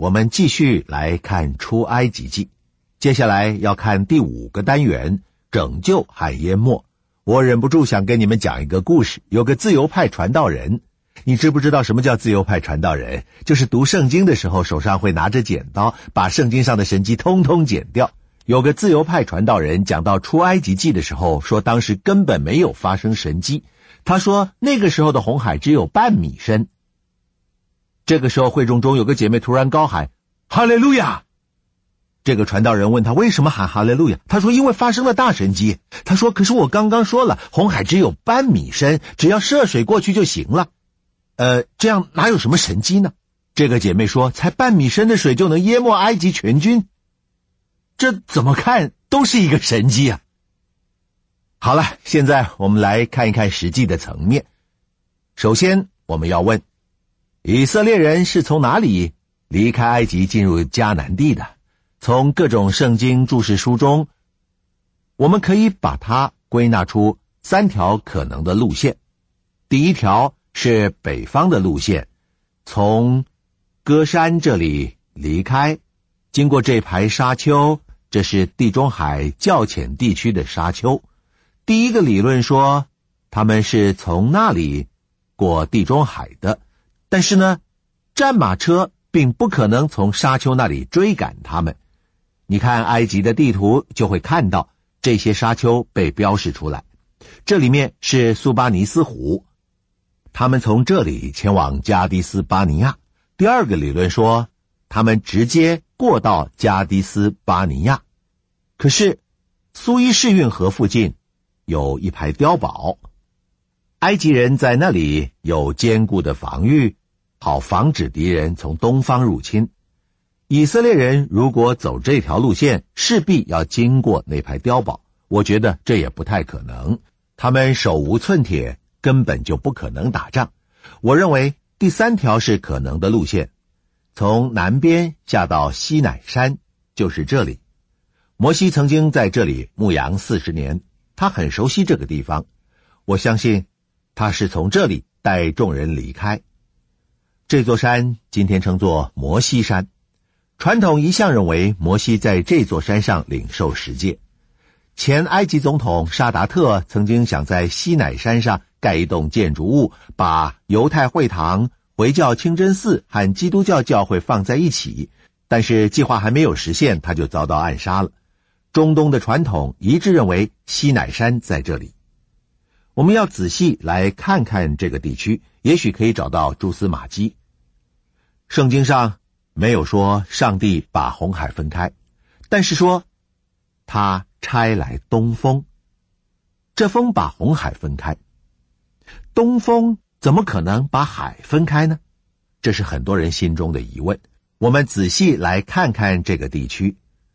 我们继续来看出埃及记，接下来要看第5个单元，拯救和淹没。我忍不住想跟你们讲一个故事，有个自由派传道人。你知不知道什么叫自由派传道人？就是读圣经的时候手上会拿着剪刀，把圣经上的神迹通通剪掉。有个自由派传道人讲到出埃及记的时候，说当时根本没有发生神迹。他说那个时候的红海只有半米深。这个时候会众中有个姐妹突然高喊哈利路亚。这个传道人问他为什么喊哈利路亚，他说因为发生了大神迹。他说可是我刚刚说了，红海只有半米深，只要涉水过去就行了。这样哪有什么神迹呢？这个姐妹说才半米深的水就能淹没埃及全军，这怎么看都是一个神迹啊。好了，现在我们来看一看实际的层面。首先我们要问，以色列人是从哪里离开埃及进入迦南地的？从各种圣经注释书中，我们可以把它归纳出3条可能的路线。第一条是北方的路线，从歌山这里离开，经过这排沙丘，这是地中海较浅地区的沙丘。第一个理论说他们是从那里过地中海的，但是呢，战马车并不可能从沙丘那里追赶他们。你看埃及的地图就会看到这些沙丘被标示出来，这里面是苏巴尼斯湖，他们从这里前往加迪斯巴尼亚。第二个理论说他们直接过到加迪斯巴尼亚，可是苏伊士运河附近有一排碉堡，埃及人在那里有坚固的防御，好防止敌人从东方入侵。以色列人如果走这条路线，势必要经过那排碉堡，我觉得这也不太可能，他们手无寸铁，根本就不可能打仗。我认为第3条是可能的路线，从南边下到西乃山，就是这里。摩西曾经在这里牧羊40年，他很熟悉这个地方，我相信他是从这里带众人离开。这座山今天称作摩西山，传统一向认为摩西在这座山上领受十诫。前埃及总统沙达特曾经想在西乃山上盖一栋建筑物，把犹太会堂、回教清真寺和基督教教会放在一起，但是计划还没有实现，他就遭到暗杀了。中东的传统一致认为西乃山在这里。我们要仔细来看看这个地区，也许可以找到蛛丝马迹。圣经上没有说上帝把红海分开，但是说他差来东风，这风把红海分开。东风怎么可能把海分开呢？这是很多人心中的疑问。我们仔细来看看这个地区。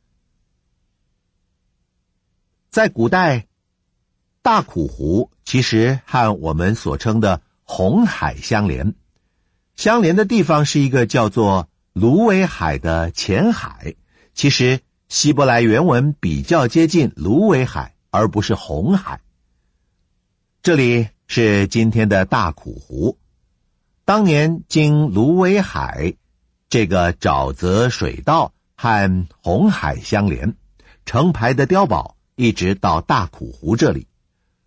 在古代，大苦湖其实和我们所称的红海相连，相连的地方是一个叫做芦苇海的浅海，其实希伯来原文比较接近芦苇海，而不是红海。这里是今天的大苦湖，当年经芦苇海这个沼泽水道和红海相连，成排的碉堡一直到大苦湖这里。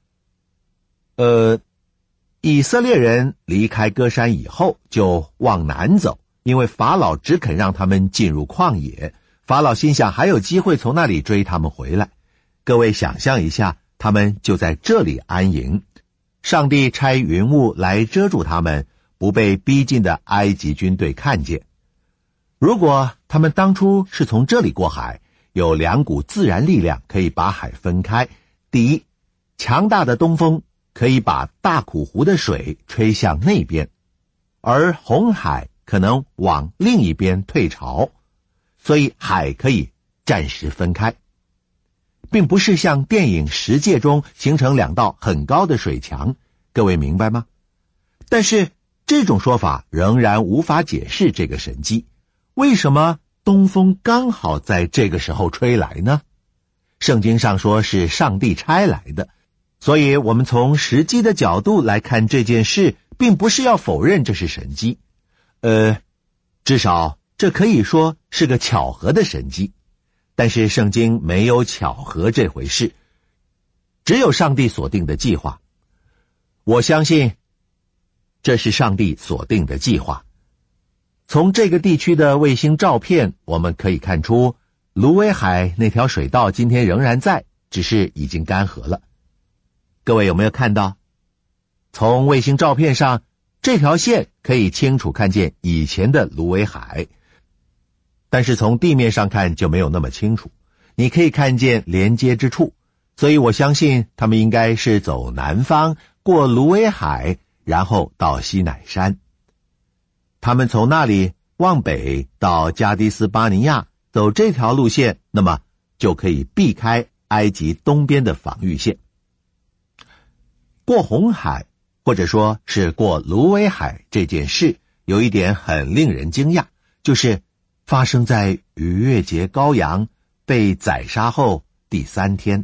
以色列人离开歌山以后就往南走，因为法老只肯让他们进入旷野，法老心想还有机会从那里追他们回来。各位想象一下，他们就在这里安营，上帝差云雾来遮住他们，不被逼近的埃及军队看见。如果他们当初是从这里过海，有2股自然力量可以把海分开。第一，强大的东风可以把大苦湖的水吹向那边，而红海可能往另一边退潮，所以海可以暂时分开，并不是像电影《十诫》中形成2道很高的水墙，各位明白吗？但是这种说法仍然无法解释这个神迹。为什么东风刚好在这个时候吹来呢？圣经上说是上帝差来的，所以我们从实际的角度来看这件事，并不是要否认这是神迹。至少这可以说是个巧合的神迹。但是圣经没有巧合这回事，只有上帝所定的计划。我相信这是上帝所定的计划。从这个地区的卫星照片，我们可以看出芦苇海那条水道今天仍然在，只是已经干涸了。各位有没有看到？从卫星照片上，这条线可以清楚看见以前的芦苇海，但是从地面上看就没有那么清楚。你可以看见连接之处，所以我相信他们应该是走南方，过芦苇海，然后到西乃山。他们从那里往北到加的斯巴尼亚，走这条路线，那么就可以避开埃及东边的防御线。过红海或者说是过芦苇海这件事，有一点很令人惊讶，就是发生在逾越节羔羊被宰杀后第3天。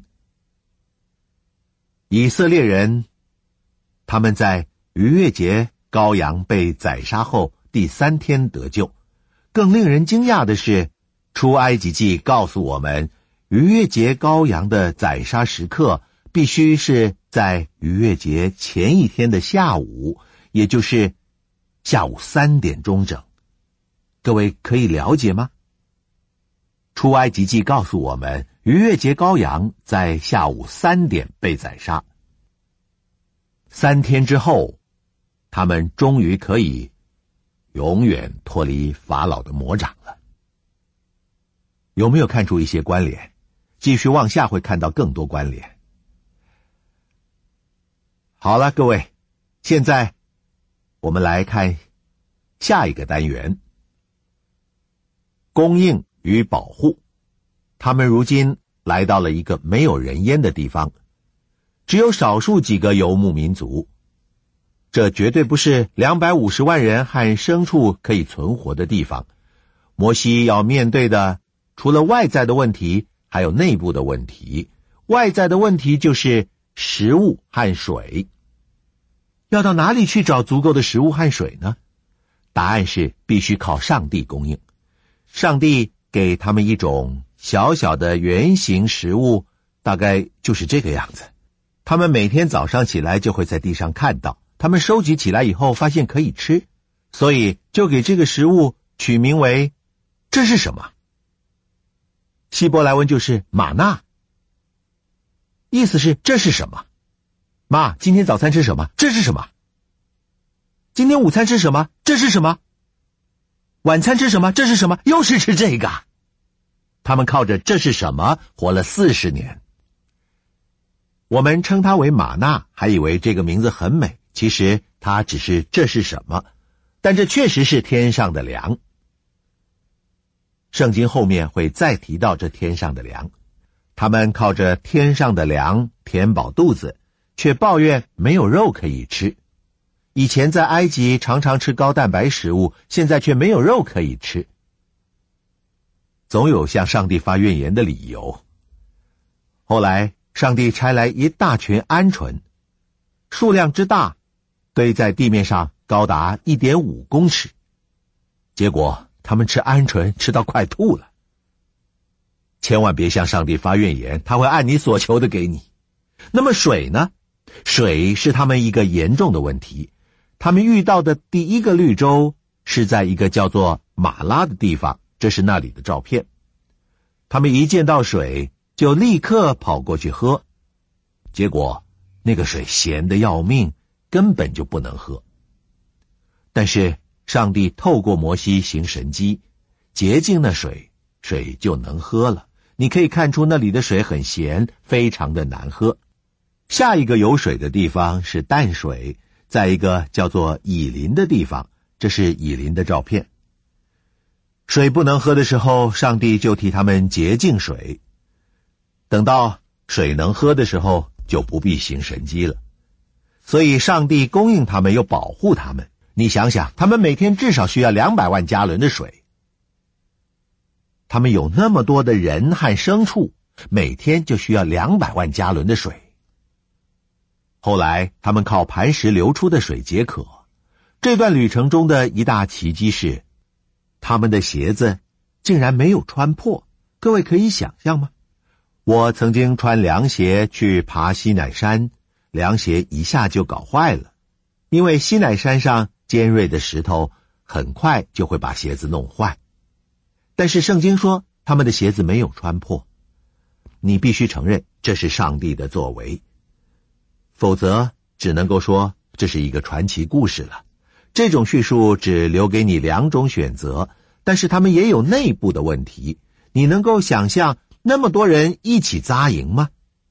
以色列人他们在逾越节羔羊被宰杀后第3天得救。更令人惊讶的是，出埃及记告诉我们，逾越节羔羊的宰杀时刻必须是在逾越节前一天的下午，也就是下午3点钟整。各位可以了解吗？出埃及记告诉我们，逾越节羔羊在下午3点被宰杀。3天之后，他们终于可以永远脱离法老的魔掌了。有没有看出一些关联？继续往下会看到更多关联。好了，各位，现在我们来看下一个单元，供应与保护。他们如今来到了一个没有人烟的地方，只有少数几个游牧民族。这绝对不是250万人和牲畜可以存活的地方。摩西要面对的除了外在的问题，还有内部的问题。外在的问题就是食物和水。要到哪里去找足够的食物和水呢？答案是必须靠上帝供应。上帝给他们一种小小的圆形食物，大概就是这个样子。他们每天早上起来就会在地上看到，他们收集起来以后发现可以吃，所以就给这个食物取名为这是什么？希伯来文就是玛纳，意思是这是什么？妈，今天早餐吃什么？这是什么？今天午餐吃什么？这是什么？晚餐吃什么？这是什么？又是吃这个。他们靠着这是什么活了40年。我们称它为玛纳，还以为这个名字很美，其实它只是这是什么，但这确实是天上的粮。圣经后面会再提到这天上的粮。他们靠着天上的粮填饱肚子，却抱怨没有肉可以吃。以前在埃及常常吃高蛋白食物，现在却没有肉可以吃。总有向上帝发怨言的理由。后来上帝差来一大群鹌鹑，数量之大，堆在地面上高达1.5公尺。结果他们吃鹌鹑吃到快吐了。千万别向上帝发怨言，他会按你所求的给你。那么水呢？水是他们一个严重的问题。他们遇到的第一个绿洲是在一个叫做马拉的地方，这是那里的照片。他们一见到水就立刻跑过去喝，结果那个水咸得要命，根本就不能喝。但是上帝透过摩西行神迹，洁净那水，水就能喝了。你可以看出那里的水很咸，非常的难喝。下一个有水的地方是淡水，在一个叫做以琳的地方，这是以琳的照片。水不能喝的时候，上帝就替他们洁净水。等到水能喝的时候，就不必行神迹了。所以上帝供应他们又保护他们。你想想，他们每天至少需要200万加仑的水。他们有那么多的人和牲畜，每天就需要200万加仑的水。后来他们靠磐石流出的水解渴。这段旅程中的一大奇迹是， 他们的鞋子竟然没有穿破，各位可以想象吗？我曾经穿凉鞋去爬西乃山，凉鞋一下就搞坏了，因为西乃山上尖锐的石头很快就会把鞋子弄坏。但是圣经说他们的鞋子没有穿破，你必须承认这是上帝的作为，否则只能够说这是一个传奇故事了。这种叙述只留给你两种选择，但是他们也有内部的问题。你能够想象那么多人一起扎营吗？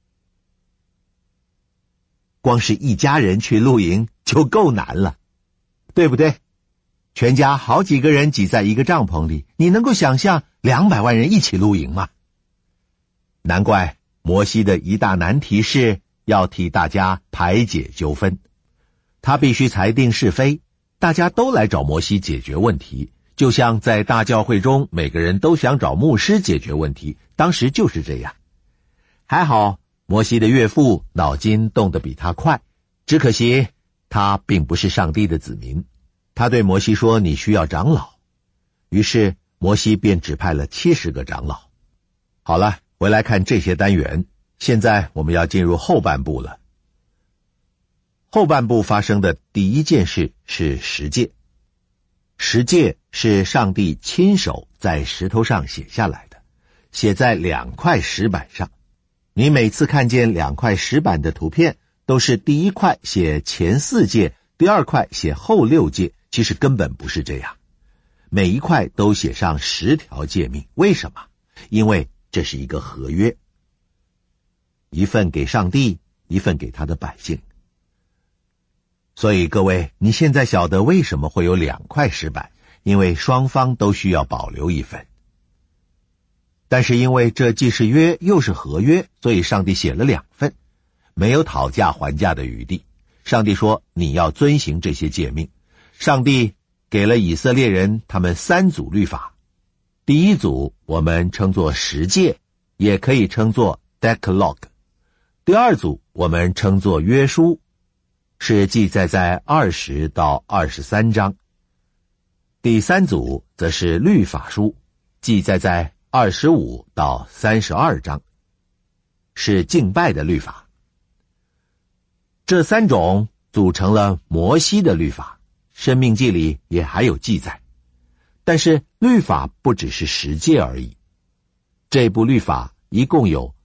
光是一家人去露营就够难了，对不对？全家好几个人挤在一个帐篷里，你能够想象200万人一起露营吗？难怪摩西的一大难题是要替大家排解纠纷，他必须裁定是非，大家都来找摩西解决问题，就像在大教会中每个人都想找牧师解决问题，当时就是这样。还好摩西的岳父脑筋动得比他快，只可惜他并不是上帝的子民。他对摩西说，你需要长老，于是摩西便指派了70个长老。好了，回来看这些单元，现在我们要进入后半部了。后半部发生的第一件事是十诫。十诫是上帝亲手在石头上写下来的，写在2块石板上。你每次看见2块石板的图片，都是第一块写前4诫，第2块写后6诫，其实根本不是这样。每一块都写上10条诫命，为什么？因为这是一个合约，一份给上帝，一份给他的百姓。所以各位，你现在晓得为什么会有2块石板，因为双方都需要保留一份。但是因为这既是约又是合约，所以上帝写了2份，没有讨价还价的余地。上帝说你要遵行这些诫命。上帝给了以色列人他们3组律法，第一组我们称作十诫，也可以称作 Decalogue。 第二组我们称作约书，是记载在20到23章。第三组则是律法书，记载在25到32章，是敬拜的律法。这3种组成了摩西的律法，申命记里也还有记载。但是律法不只是十诫而已，这部律法一共有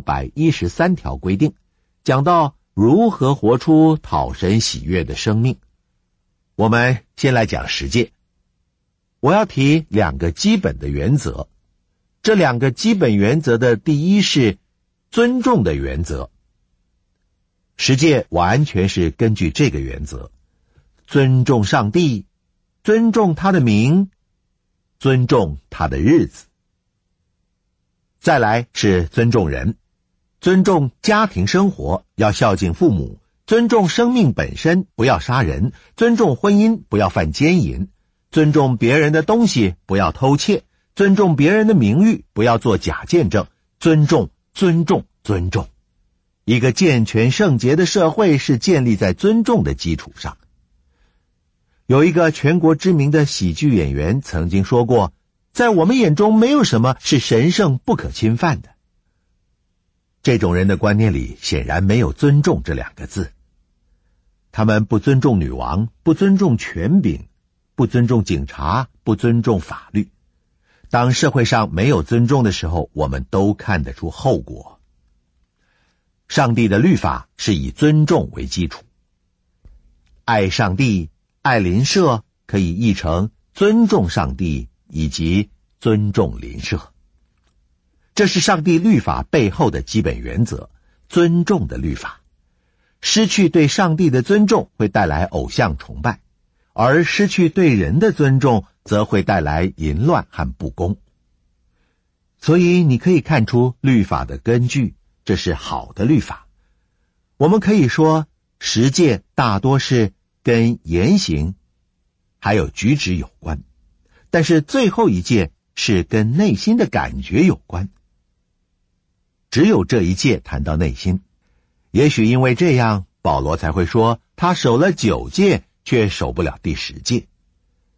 613条规定，讲到如何活出讨神喜悦的生命。我们先来讲十诫。我要提2个基本的原则，这2个基本原则的第一是尊重的原则。十诫完全是根据这个原则，尊重上帝，尊重他的名，尊重他的日子。再来是尊重人，尊重家庭生活，要孝敬父母，尊重生命本身，不要杀人，尊重婚姻，不要犯奸淫，尊重别人的东西，不要偷窃，尊重别人的名誉，不要做假见证，尊重，尊重，尊重。一个健全圣洁的社会是建立在尊重的基础上。有一个全国知名的喜剧演员曾经说过，在我们眼中没有什么是神圣不可侵犯的。这种人的观念里显然没有尊重这2个字。他们不尊重女王，不尊重权柄，不尊重警察，不尊重法律。当社会上没有尊重的时候，我们都看得出后果。上帝的律法是以尊重为基础，爱上帝，爱邻舍可以译成尊重上帝以及尊重邻舍。这是上帝律法背后的基本原则，尊重的律法。失去对上帝的尊重会带来偶像崇拜，而失去对人的尊重则会带来淫乱和不公。所以你可以看出律法的根据，这是好的律法。我们可以说十诫大多是跟言行还有举止有关，但是最后一诫是跟内心的感觉有关。只有这一诫谈到内心，也许因为这样，保罗才会说他守了9诫却守不了第10诫。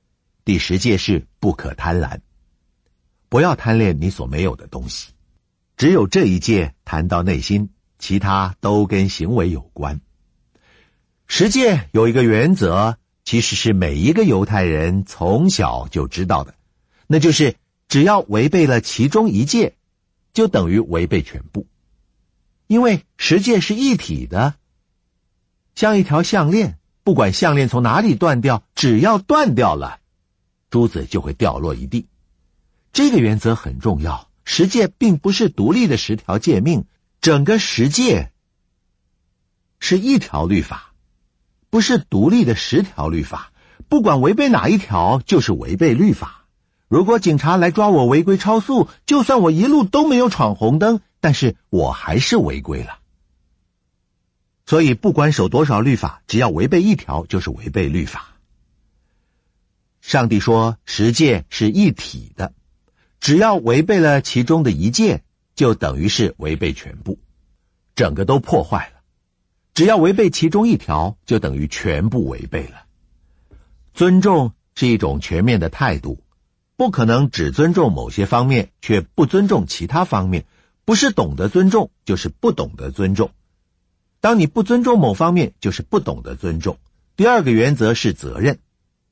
第10戒是不可贪婪，不要贪恋你所没有的东西。只有这一戒谈到内心，其他都跟行为有关。10戒有一个原则，其实是每一个犹太人从小就知道的，那就是只要违背了其中一戒，就等于违背全部。因为10戒是一体的，像一条项链，不管项链从哪里断掉，只要断掉了，珠子就会掉落一地。这个原则很重要。10戒并不是独立的10条诫命，整个10戒是一条律法，不是独立的10条律法。不管违背哪一条，就是违背律法。如果警察来抓我违规超速，就算我一路都没有闯红灯，但是我还是违规了。所以不管守多少律法，只要违背一条，就是违背律法。上帝说10戒是一体的，只要违背了其中的一戒，就等于是违背全部，整个都破坏了。只要违背其中一条，就等于全部违背了。尊重是一种全面的态度，不可能只尊重某些方面，却不尊重其他方面。不是懂得尊重，就是不懂得尊重。当你不尊重某方面，就是不懂得尊重。第2个原则是责任。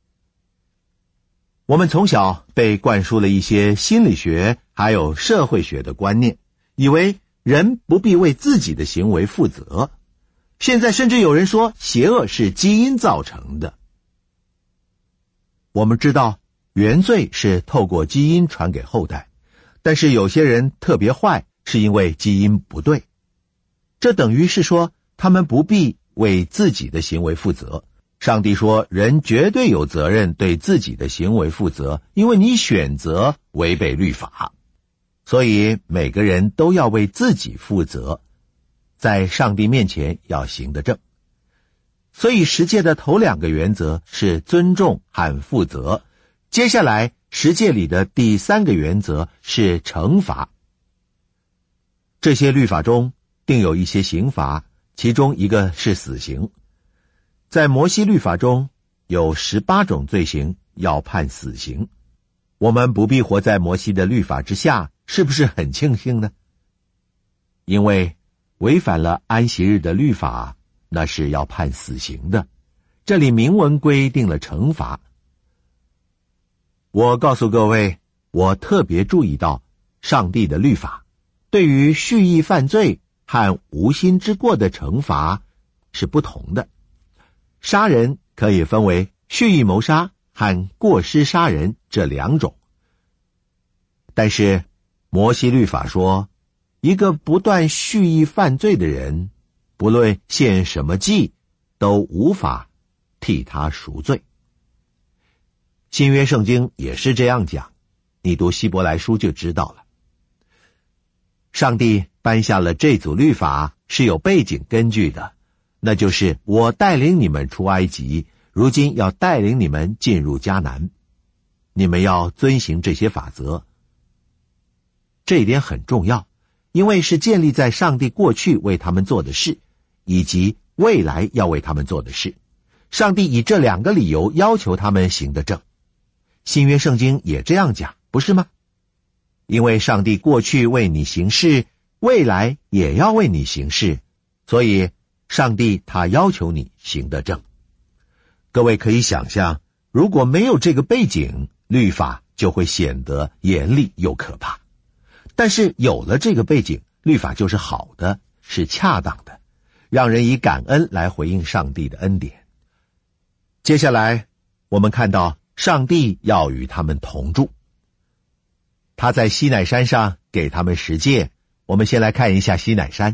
我们从小被灌输了一些心理学还有社会学的观念，以为人不必为自己的行为负责。现在甚至有人说邪恶是基因造成的。我们知道原罪是透过基因传给后代，但是有些人特别坏，是因为基因不对。这等于是说他们不必为自己的行为负责。上帝说人绝对有责任对自己的行为负责，因为你选择违背律法。所以每个人都要为自己负责，在上帝面前要行得正。所以10戒的头2个原则是尊重和负责。接下来10戒里的第3个原则是惩罚。这些律法中定有一些刑罚，其中一个是死刑。在摩西律法中有18种罪行要判死刑。我们不必活在摩西的律法之下，是不是很庆幸呢？因为违反了安息日的律法，那是要判死刑的。这里明文规定了惩罚。我告诉各位，我特别注意到上帝的律法对于蓄意犯罪和无心之过的惩罚是不同的。杀人可以分为蓄意谋杀和过失杀人这2种。但是摩西律法说，一个不断蓄意犯罪的人，不论献什么祭，都无法替他赎罪。新约圣经也是这样讲，你读希伯来书就知道了。上帝颁下了这组律法是有背景根据的，那就是我带领你们出埃及，如今要带领你们进入迦南。你们要遵行这些法则。这一点很重要，因为是建立在上帝过去为他们做的事，以及未来要为他们做的事。上帝以这2个理由要求他们行得正。新约圣经也这样讲，不是吗？因为上帝过去为你行事，未来也要为你行事，所以上帝他要求你行得正。各位可以想象，如果没有这个背景，律法就会显得严厉又可怕。但是有了这个背景，律法就是好的，是恰当的，让人以感恩来回应上帝的恩典。接下来我们看到上帝要与他们同住。他在西乃山上给他们10戒。我们先来看一下西乃山。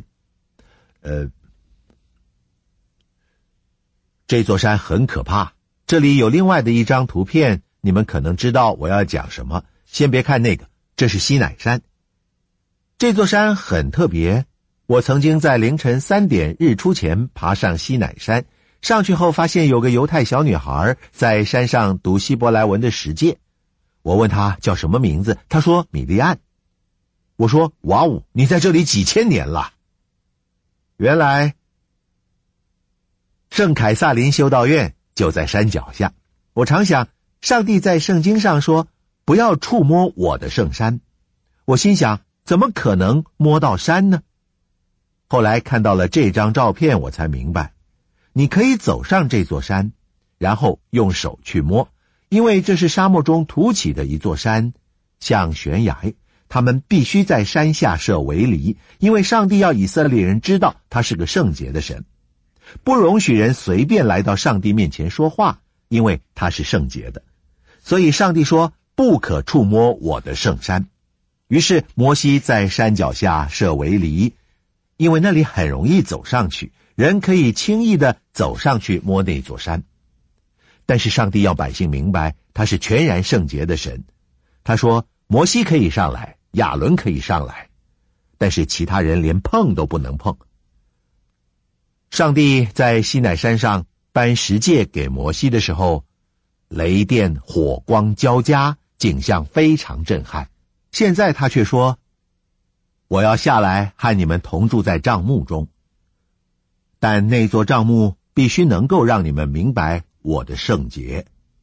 这座山很可怕。这里有另外的一张图片，你们可能知道我要讲什么。先别看那个，这是西乃山。这座山很特别，我曾经在凌晨3点日出前爬上西乃山，上去后发现有个犹太小女孩在山上读希伯来文的10戒。我问她叫什么名字，她说米利暗。我说哇哦，你在这里几千年了。原来圣凯撒林修道院就在山脚下。我常想， 上帝在圣经上说，不要触摸我的圣山。我心想，怎么可能摸到山呢？后来看到了这张照片，我才明白，你可以走上这座山，然后用手去摸，因为这是沙漠中凸起的一座山，像悬崖。他们必须在山下设围篱，因为上帝要以色列人知道他是个圣洁的神，不容许人随便来到上帝面前说话，因为他是圣洁的。所以上帝说，不可触摸我的圣山。于是摩西在山脚下设围篱，因为那里很容易走上去，人可以轻易地走上去摸那座山。但是上帝要百姓明白，他是全然圣洁的神。他说，摩西可以上来，亚伦可以上来，但是其他人连碰都不能碰。上帝在西乃山上颁十诫给摩西的时候，雷电火光交加，景象非常震撼。现在他却说，我要下来和你们同住在帐幕中，但那座帐幕必须能够让你们明白我的圣洁。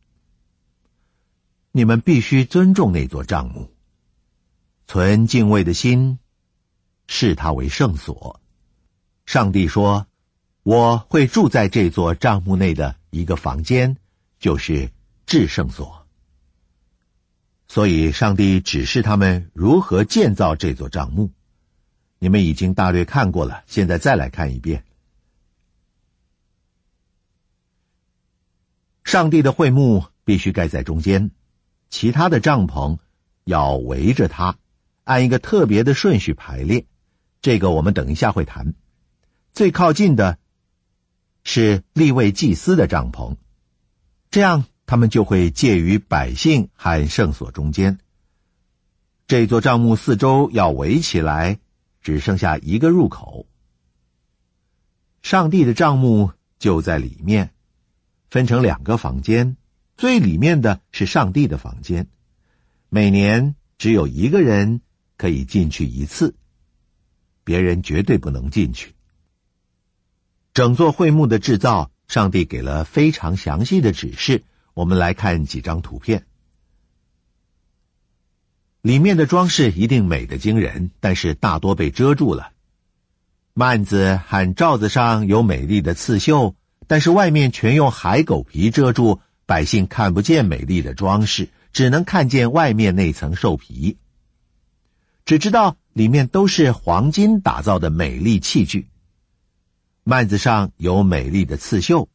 你们必须尊重那座帐幕，存敬畏的心，视它为圣所。上帝说，我会住在这座帐幕内的一个房间，就是至圣所。所以上帝指示他们如何建造这座帐幕。你们已经大略看过了，现在再来看一遍。上帝的会幕必须盖在中间，其他的帐篷要围着它，按一个特别的顺序排列，这个我们等一下会谈。最靠近的是利未祭司的帐篷，这样他们就会介于百姓和圣所中间。这座帐幕四周要围起来，只剩下一个入口。上帝的帐幕就在里面，分成两个房间，最里面的是上帝的房间，每年只有一个人可以进去一次，别人绝对不能进去。整座会幕的制造，上帝给了非常详细的指示，我们来看几张图片。里面的装饰一定美得惊人，但是大多被遮住了。幔子和罩子上有美丽的刺绣，但是外面全用海狗皮遮住，百姓看不见美丽的装饰，只能看见外面那层兽皮，只知道里面都是黄金打造的美丽器具。幔子上有美丽的刺绣，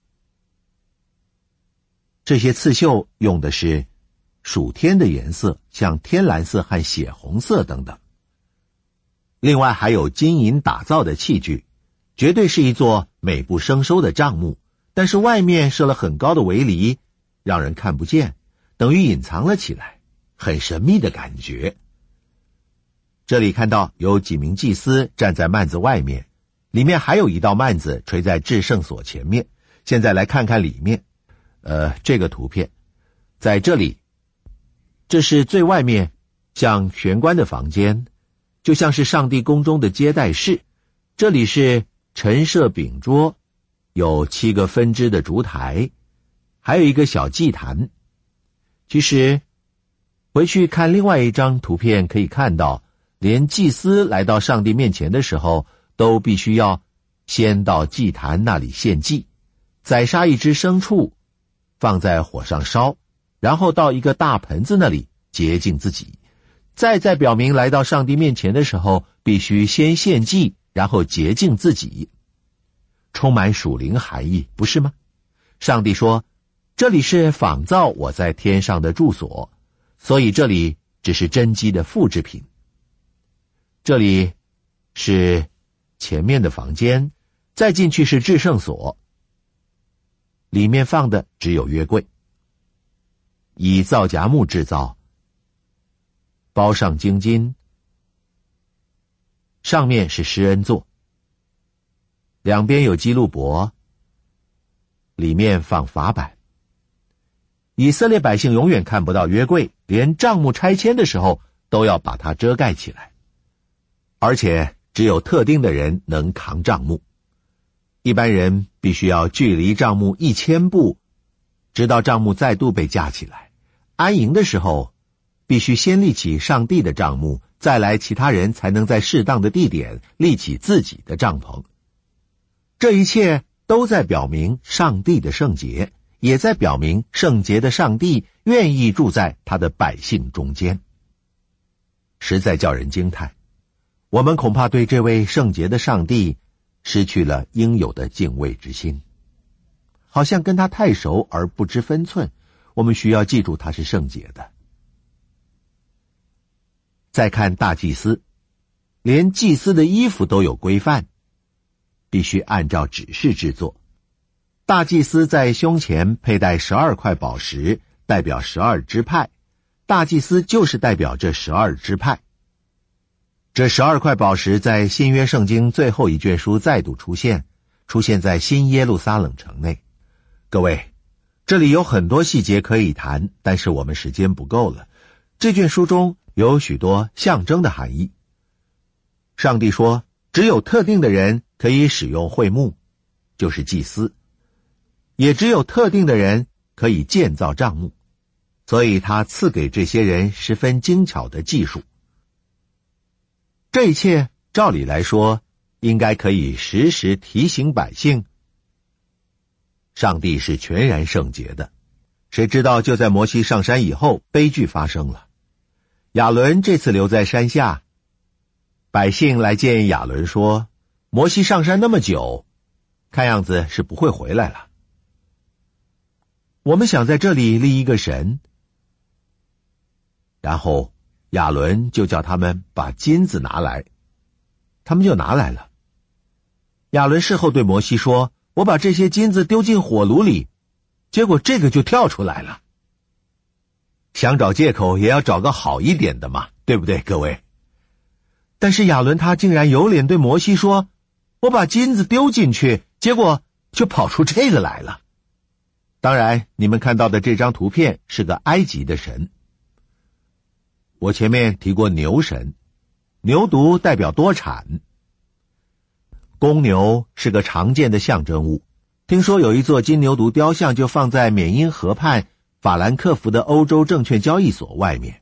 这些刺绣用的是属天的颜色，像天蓝色和血红色等等。另外还有金银打造的器具，绝对是一座美不胜收的帐幕，但是外面设了很高的围篱，让人看不见，等于隐藏了起来，很神秘的感觉。这里看到有几名祭司站在幔子外面，里面还有一道幔子垂在至圣所前面。现在来看看里面，这个图片，在这里，这是最外面像玄关的房间，就像是上帝宫中的接待室。这里是陈设饼桌，有7个分支的烛台，还有一个小祭坛。其实回去看另外一张图片，可以看到连祭司来到上帝面前的时候，都必须要先到祭坛那里献祭，宰杀一只牲畜，放在火上烧，然后到一个大盆子那里洁净自己，再表明来到上帝面前的时候，必须先献祭，然后洁净自己，充满属灵含义，不是吗？上帝说，这里是仿造我在天上的住所，所以这里只是真机的复制品。这里是前面的房间，再进去是至圣所，里面放的只有约柜，以皂荚木制造，包上精金，上面是施恩座，两边有基路伯，里面放法版。以色列百姓永远看不到约柜，连帐幕拆迁的时候都要把它遮盖起来，而且只有特定的人能扛帐幕，一般人必须要距离帐幕1000步，直到帐幕再度被架起来。 安营的时候，必须先立起上帝的帐幕，再来其他人才能在适当的地点立起自己的帐篷。这一切都在表明上帝的圣洁，也在表明圣洁的上帝愿意住在他的百姓中间。实在叫人惊叹，我们恐怕对这位圣洁的上帝失去了应有的敬畏之心，好像跟他太熟而不知分寸。我们需要记住他是圣洁的。再看大祭司，连祭司的衣服都有规范，必须按照指示制作。大祭司在胸前佩戴12块宝石，代表12支派，大祭司就是代表这12支派。这12块宝石在新约圣经最后一卷书再度出现在新耶路撒冷城内。各位，这里有很多细节可以谈，但是我们时间不够了。这卷书中有许多象征的含义。上帝说，只有特定的人可以使用会幕，就是祭司，也只有特定的人可以建造帐幕，所以他赐给这些人十分精巧的技术。这一切照理来说，应该可以时时提醒百姓，上帝是全然圣洁的。谁知道就在摩西上山以后，悲剧发生了。亚伦这次留在山下，百姓来见亚伦说，摩西上山那么久，看样子是不会回来了。我们想在这里立一个神。然后亚伦就叫他们把金子拿来，他们就拿来了。亚伦事后对摩西说，我把这些金子丢进火炉里，结果这个就跳出来了。想找借口也要找个好一点的嘛，对不对各位？但是亚伦他竟然有脸对摩西说，我把金子丢进去，结果就跑出这个来了。当然你们看到的这张图片是个埃及的神。我前面提过牛神，牛犊代表多产，公牛是个常见的象征物。听说有一座金牛犊雕像就放在缅因河畔法兰克福的欧洲证券交易所外面。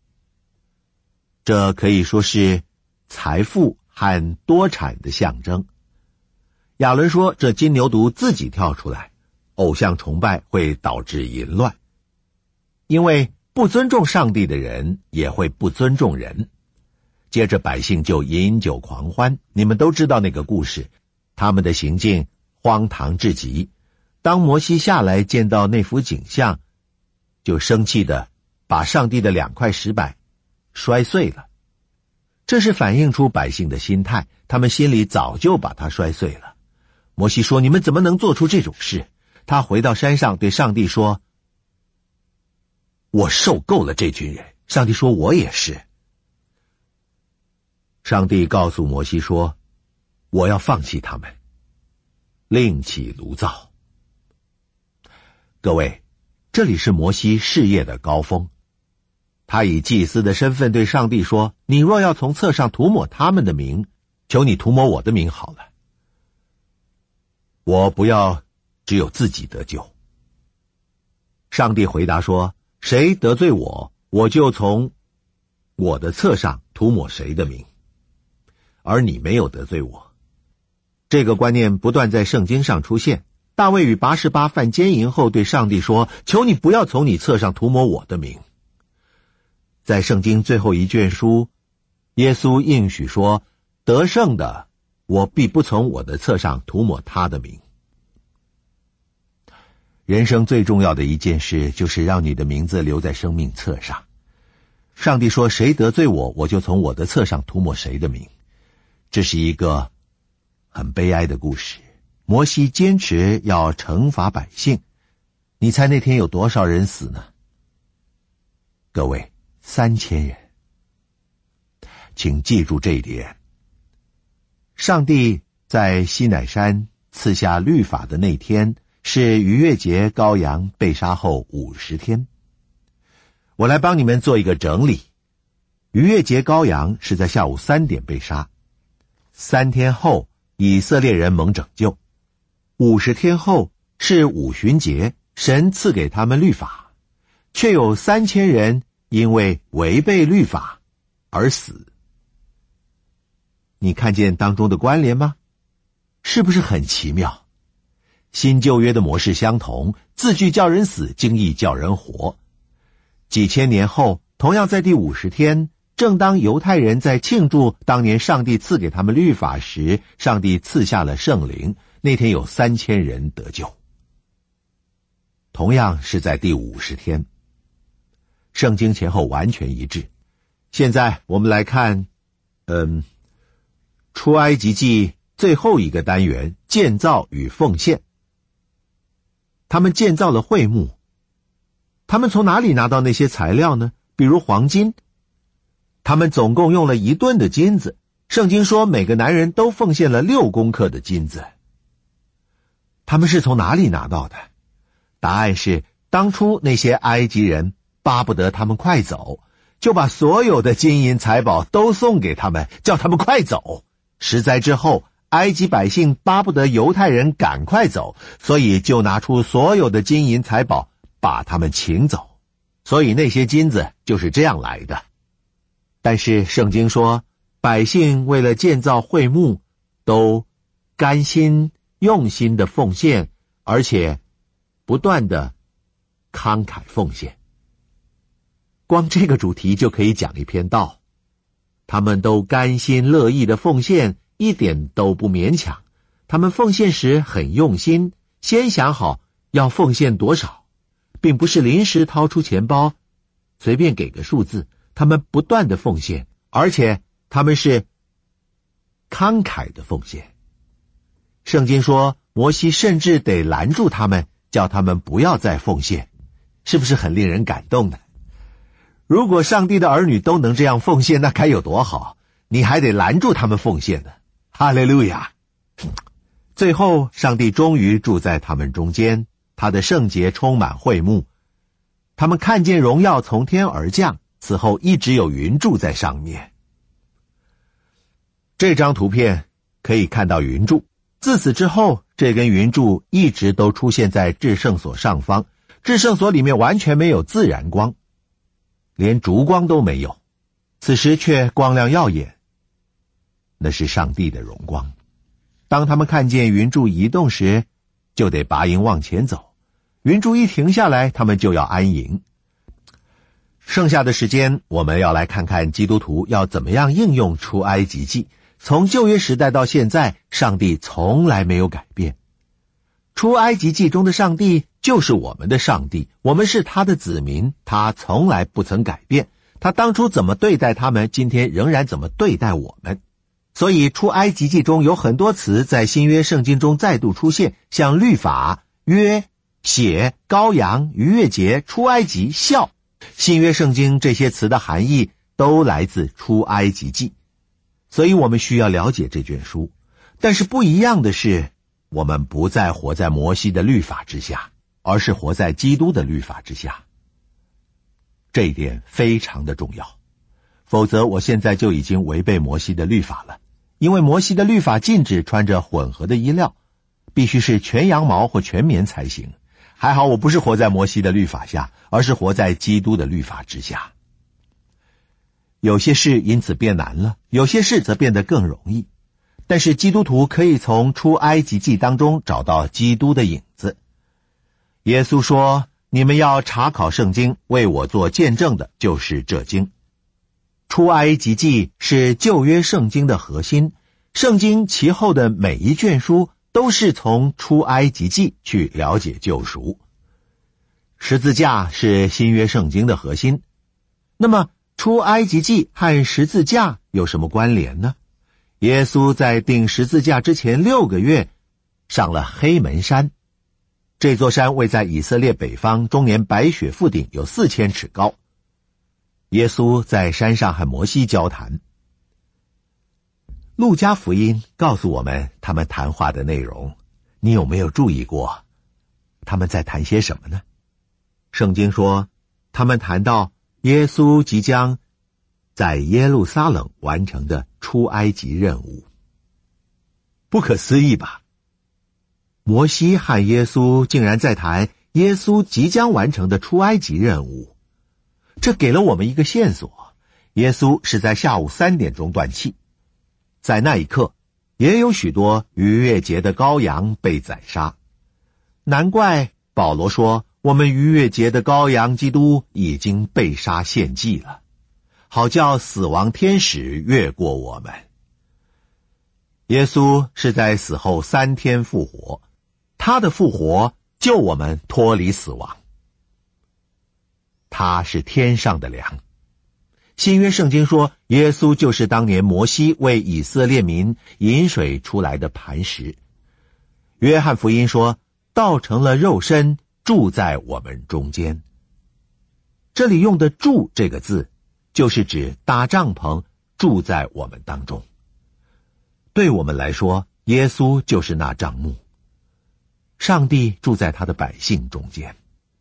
这可以说是财富和多产的象征。亚伦说，这金牛犊自己跳出来，偶像崇拜会导致淫乱，因为不尊重上帝的人也会不尊重人。接着百姓就饮酒狂欢，你们都知道那个故事，他们的行径荒唐至极。当摩西下来见到那幅景象，就生气地把上帝的2块石板摔碎了。这是反映出百姓的心态，他们心里早就把它摔碎了。摩西说，你们怎么能做出这种事？他回到山上对上帝说，我受够了这群人。上帝说，我也是。上帝告诉摩西说，我要放弃他们，另起炉灶。各位，这里是摩西事业的高峰。他以祭司的身份对上帝说，你若要从册上涂抹他们的名，求你涂抹我的名好了。我不要只有自己得救。上帝回答说，谁得罪我，我就从我的册上涂抹谁的名，而你没有得罪我。这个观念不断在圣经上出现。大卫与拔示巴犯奸淫后对上帝说，求你不要从你册上涂抹我的名。在圣经最后一卷书，耶稣应许说，得胜的，我必不从我的册上涂抹他的名。人生最重要的一件事，就是让你的名字留在生命册上。上帝说，谁得罪我，我就从我的册上涂抹谁的名。这是一个很悲哀的故事。摩西坚持要惩罚百姓，你猜那天有多少人死呢？各位，3000人。请记住这一点。上帝在西乃山赐下律法的那天，是逾越节羔羊被杀后50天。我来帮你们做一个整理。逾越节羔羊是在下午3点被杀，3天后以色列人蒙拯救，50天后是五旬节，神赐给他们律法。 却有3000人因为违背律法而死。你看见当中的关联吗？是不是很奇妙？新旧约的模式相同，字句叫人死，经意叫人活。几千年后，同样在第50天，正当犹太人在庆祝当年上帝赐给他们律法时，上帝赐下了圣灵，那天有3000人得救。同样是在第50天，圣经前后完全一致。现在我们来看出埃及记最后一个单元，建造与奉献。他们建造了会幕，他们从哪里拿到那些材料呢？比如黄金，他们总共用了1吨的金子，圣经说每个男人都奉献了6公克的金子。他们是从哪里拿到的？答案是，当初那些埃及人巴不得他们快走，就把所有的金银财宝都送给他们，叫他们快走。十灾之后，埃及百姓巴不得犹太人赶快走，所以就拿出所有的金银财宝把他们请走。所以那些金子就是这样来的。但是圣经说，百姓为了建造会幕，都甘心用心的奉献，而且不断的慷慨奉献。光这个主题就可以讲一篇道。他们都甘心乐意的奉献，一点都不勉强。他们奉献时很用心，先想好要奉献多少，并不是临时掏出钱包随便给个数字。他们不断的奉献，而且他们是慷慨的奉献。圣经说，摩西甚至得拦住他们，叫他们不要再奉献。是不是很令人感动呢？如果上帝的儿女都能这样奉献，那该有多好，你还得拦住他们奉献呢。哈利路亚。最后上帝终于住在他们中间，他的圣洁充满会幕，他们看见荣耀从天而降，此后一直有云柱在上面。这张图片可以看到云柱，自此之后，这根云柱一直都出现在至圣所上方，至圣所里面完全没有自然光，连烛光都没有，此时却光亮耀眼，那是上帝的荣光。当他们看见云柱移动时，就得拔营往前走，云柱一停下来，他们就要安营。剩下的时间，我们要来看看基督徒要怎么样应用出埃及记。从旧约时代到现在，上帝从来没有改变。出埃及记中的上帝就是我们的上帝，我们是他的子民，他从来不曾改变。他当初怎么对待他们，今天仍然怎么对待我们。所以出埃及记中有很多词在新约圣经中再度出现，像律法、约、血、羔羊、逾越节、出埃及、孝。新约圣经这些词的含义都来自出埃及记，所以我们需要了解这卷书。但是不一样的是，我们不再活在摩西的律法之下，而是活在基督的律法之下。这一点非常的重要，否则我现在就已经违背摩西的律法了。因为摩西的律法禁止穿着混合的衣料，必须是全羊毛或全棉才行。还好我不是活在摩西的律法下，而是活在基督的律法之下。有些事因此变难了，有些事则变得更容易。但是基督徒可以从出埃及记当中找到基督的影子。耶稣说，你们要查考圣经，为我做见证的就是这经。出埃及记是旧约圣经的核心，圣经其后的每一卷书都是从出埃及记去了解救赎。十字架是新约圣经的核心。那么出埃及记和十字架有什么关联呢？耶稣在钉十字架之前6个月上了黑门山，这座山位在以色列北方，终年白雪覆顶，有4000尺高。耶稣在山上和摩西交谈。路加福音告诉我们他们谈话的内容，你有没有注意过他们在谈些什么呢？圣经说，他们谈到耶稣即将在耶路撒冷完成的出埃及任务。不可思议吧？摩西和耶稣竟然在谈耶稣即将完成的出埃及任务。这给了我们一个线索，耶稣是在下午3点钟断气。在那一刻，也有许多逾越节的羔羊被宰杀。难怪保罗说，我们逾越节的羔羊基督已经被杀献祭了，好叫死亡天使越过我们。耶稣是在死后3天复活，他的复活救我们脱离死亡。他是天上的粮。新约圣经说，耶稣就是当年摩西为以色列民引水出来的磐石。约翰福音说，道成了肉身，住在我们中间。这里用的住这个字，就是指搭帐篷住在我们当中。对我们来说，耶稣就是那帐幕，上帝住在他的百姓中间。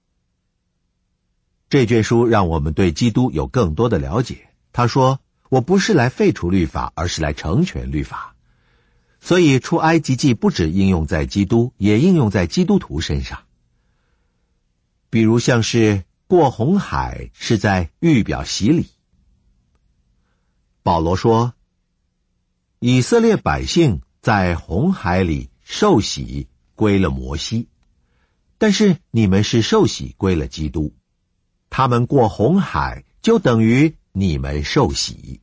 这卷书让我们对基督有更多的了解。他说，我不是来废除律法，而是来成全律法。所以出埃及记不只应用在基督，也应用在基督徒身上。比如像是过红海是在预表洗礼。保罗说，以色列百姓在红海里受洗归了摩西，但是你们是受洗归了基督。他们过红海就等于你们受洗。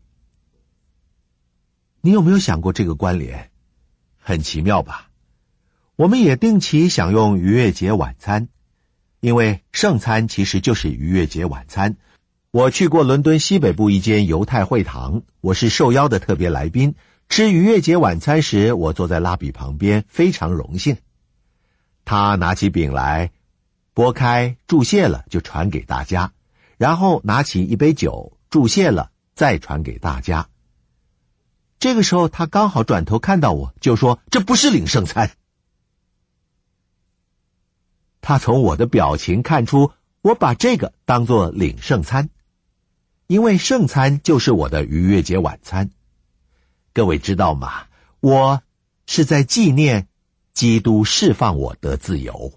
你有没有想过这个关联？很奇妙吧？我们也定期享用逾越节晚餐，因为圣餐其实就是逾越节晚餐。我去过伦敦西北部一间犹太会堂，我是受邀的特别来宾。吃逾越节晚餐时，我坐在拉比旁边，非常荣幸。他拿起饼来，拨开注谢了就传给大家，然后拿起一杯酒，注谢了再传给大家。这个时候他刚好转头看到我，就说，这不是领圣餐。他从我的表情看出我把这个当作领圣餐，因为圣餐就是我的逾越节晚餐。各位知道吗？我是在纪念基督释放我得自由。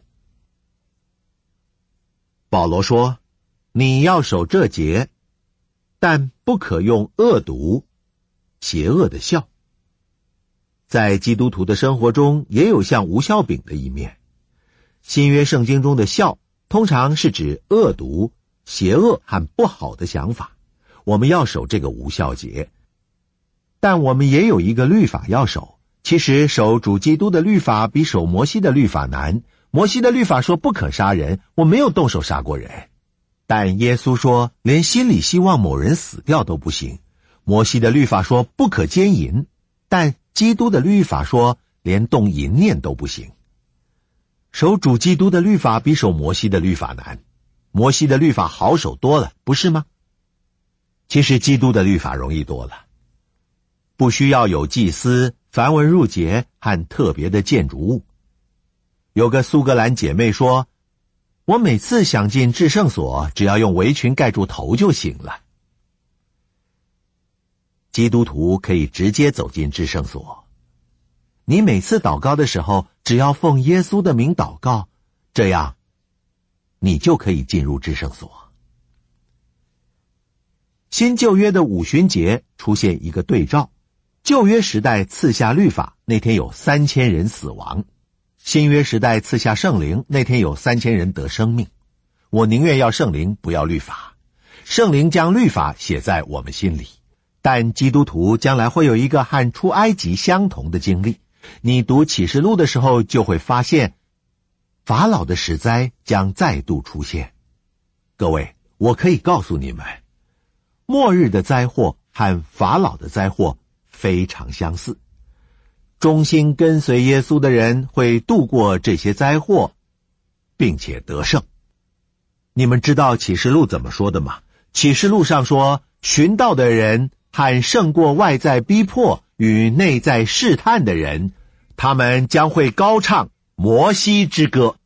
保罗说，你要守这节，但不可用恶毒、邪恶的笑。在基督徒的生活中，也有像无酵饼的一面。新约圣经中的笑，通常是指恶毒、邪恶和不好的想法。我们要守这个无酵节。但我们也有一个律法要守。其实守主基督的律法比守摩西的律法难。摩西的律法说不可杀人，我没有动手杀过人。但耶稣说，连心里希望某人死掉都不行。摩西的律法说不可奸淫，但基督的律法说连动淫念都不行。守主基督的律法比守摩西的律法难。摩西的律法好守多了，不是吗？其实基督的律法容易多了。不需要有祭司、繁文缛节和特别的建筑物。有个苏格兰姐妹说，我每次想进至圣所，只要用围裙盖住头就行了。基督徒可以直接走进至圣所。你每次祷告的时候，只要奉耶稣的名祷告，这样你就可以进入至圣所。新旧约的五旬节出现一个对照。旧约时代赐下律法，那天有3000人死亡。新约时代赐下圣灵，那天有3000人得生命。我宁愿要圣灵，不要律法。圣灵将律法写在我们心里，但基督徒将来会有一个和出埃及相同的经历。你读启示录的时候就会发现，法老的死灾将再度出现。各位，我可以告诉你们，末日的灾祸和法老的灾祸非常相似。忠心跟随耶稣的人会度过这些灾祸，并且得胜。你们知道启示录怎么说的吗？启示录上说，寻道的人和胜过外在逼迫与内在试探的人，他们将会高唱摩西之歌。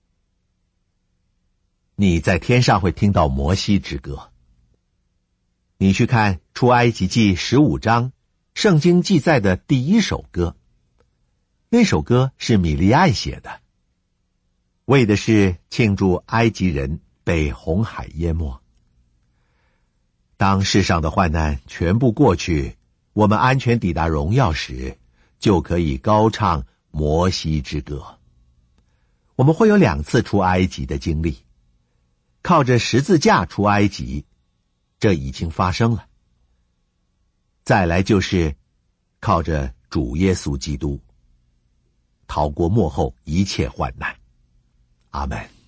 你在天上会听到摩西之歌。你去看出埃及记15章，圣经记载的第一首歌。那首歌是米利暗写的。 为的是庆祝埃及人被红海淹没。当世上的患难全部过去，我们安全抵达荣耀时，就可以高唱摩西之歌。我们会有2次出埃及的经历，靠着十字架出埃及，这已经发生了。再来就是靠着主耶稣基督，逃过末后一切患难。阿们。